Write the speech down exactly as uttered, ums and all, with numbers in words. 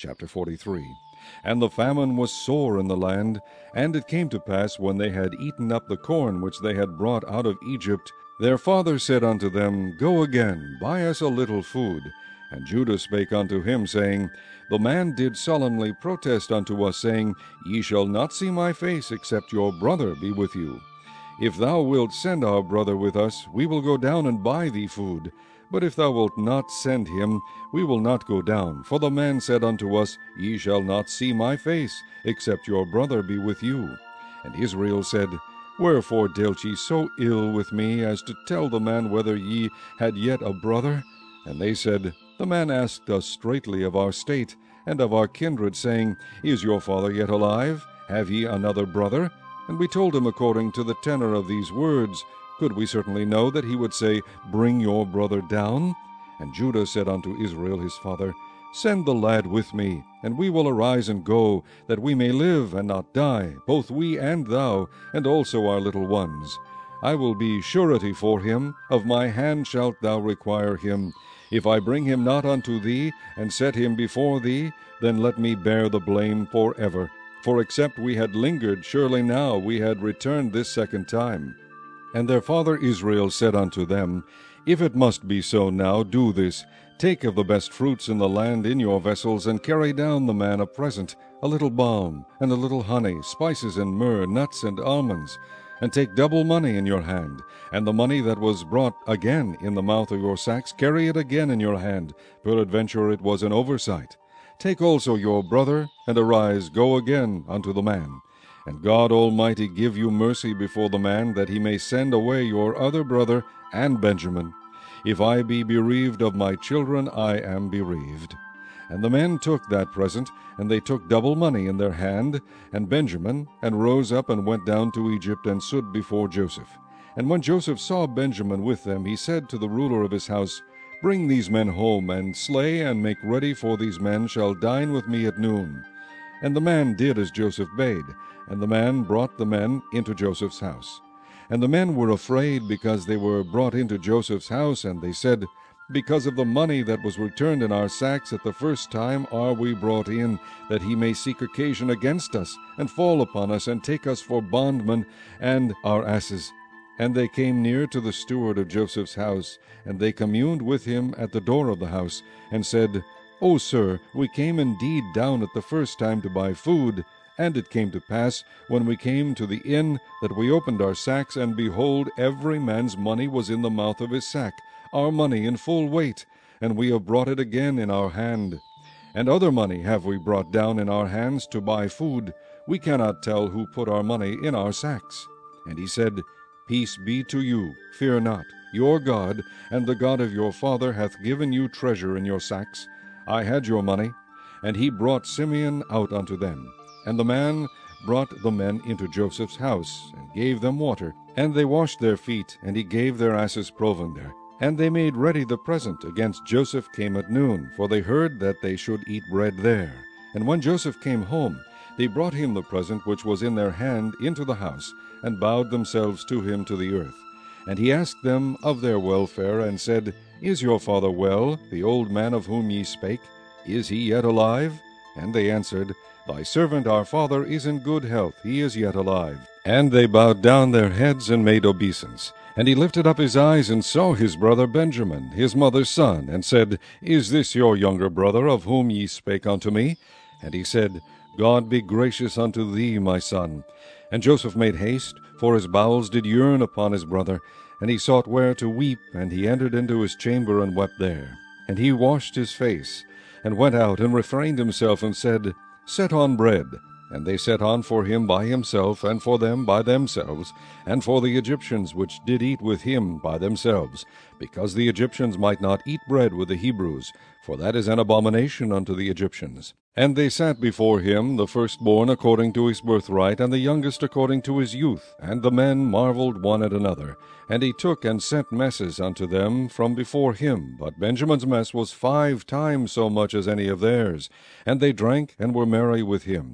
Chapter forty-three. And the famine was sore in the land, and it came to pass, when they had eaten up the corn which they had brought out of Egypt, their father said unto them, Go again, buy us a little food. And Judah spake unto him, saying, The man did solemnly protest unto us, saying, Ye shall not see my face, except your brother be with you. If thou wilt send our brother with us, we will go down and buy thee food. But if thou wilt not send him, we will not go down. For the man said unto us, Ye shall not see my face, except your brother be with you. And Israel said, Wherefore dealt ye so ill with me, as to tell the man whether ye had yet a brother? And they said, The man asked us straitly of our state, and of our kindred, saying, Is your father yet alive? Have ye another brother? And we told him according to the tenor of these words. Could we certainly know that he would say, Bring your brother down? And Judah said unto Israel his father, Send the lad with me, and we will arise and go, that we may live and not die, both we and thou, and also our little ones. I will be surety for him, of my hand shalt thou require him. If I bring him not unto thee, and set him before thee, then let me bear the blame for ever. For except we had lingered, surely now we had returned this second time. And their father Israel said unto them, If it must be so now, do this. Take of the best fruits in the land in your vessels, and carry down the man a present, a little balm, and a little honey, spices and myrrh, nuts and almonds. And take double money in your hand, and the money that was brought again in the mouth of your sacks, carry it again in your hand. Peradventure it was an oversight. Take also your brother, and arise, go again unto the man. And God Almighty give you mercy before the man, that he may send away your other brother and Benjamin. If I be bereaved of my children, I am bereaved. And the men took that present, and they took double money in their hand, and Benjamin, and rose up and went down to Egypt, and stood before Joseph. And when Joseph saw Benjamin with them, he said to the ruler of his house, Bring these men home, and slay and make ready, for these men shall dine with me at noon. And the man did as Joseph bade, and the man brought the men into Joseph's house. And the men were afraid, because they were brought into Joseph's house, and they said, Because of the money that was returned in our sacks at the first time are we brought in, that he may seek occasion against us, and fall upon us, and take us for bondmen and our asses. And they came near to the steward of Joseph's house, and they communed with him at the door of the house, and said, O sir, we came indeed down at the first time to buy food. And it came to pass, when we came to the inn, that we opened our sacks, and behold, every man's money was in the mouth of his sack, our money in full weight, and we have brought it again in our hand. And other money have we brought down in our hands to buy food. We cannot tell who put our money in our sacks. And he said, Peace be to you, fear not. Your God, and the God of your father, hath given you treasure in your sacks. I had your money. And he brought Simeon out unto them. And the man brought the men into Joseph's house, and gave them water. And they washed their feet, and he gave their asses provender. And they made ready the present against Joseph came at noon, for they heard that they should eat bread there. And when Joseph came home, they brought him the present which was in their hand into the house, and bowed themselves to him to the earth. And he asked them of their welfare, and said, Is your father well, the old man of whom ye spake? Is he yet alive? And they answered, Thy servant our father is in good health, he is yet alive. And they bowed down their heads and made obeisance. And he lifted up his eyes and saw his brother Benjamin, his mother's son, and said, Is this your younger brother, of whom ye spake unto me? And he said, God be gracious unto thee, my son. And Joseph made haste, for his bowels did yearn upon his brother, and he sought where to weep, and he entered into his chamber and wept there. And he washed his face, and went out, and refrained himself, and said, Set on bread. And they set on for him by himself, and for them by themselves, and for the Egyptians which did eat with him by themselves, because the Egyptians might not eat bread with the Hebrews, for that is an abomination unto the Egyptians. And they sat before him, the firstborn according to his birthright, and the youngest according to his youth. And the men marveled one at another. And he took and sent messes unto them from before him. But Benjamin's mess was five times so much as any of theirs. And they drank and were merry with him.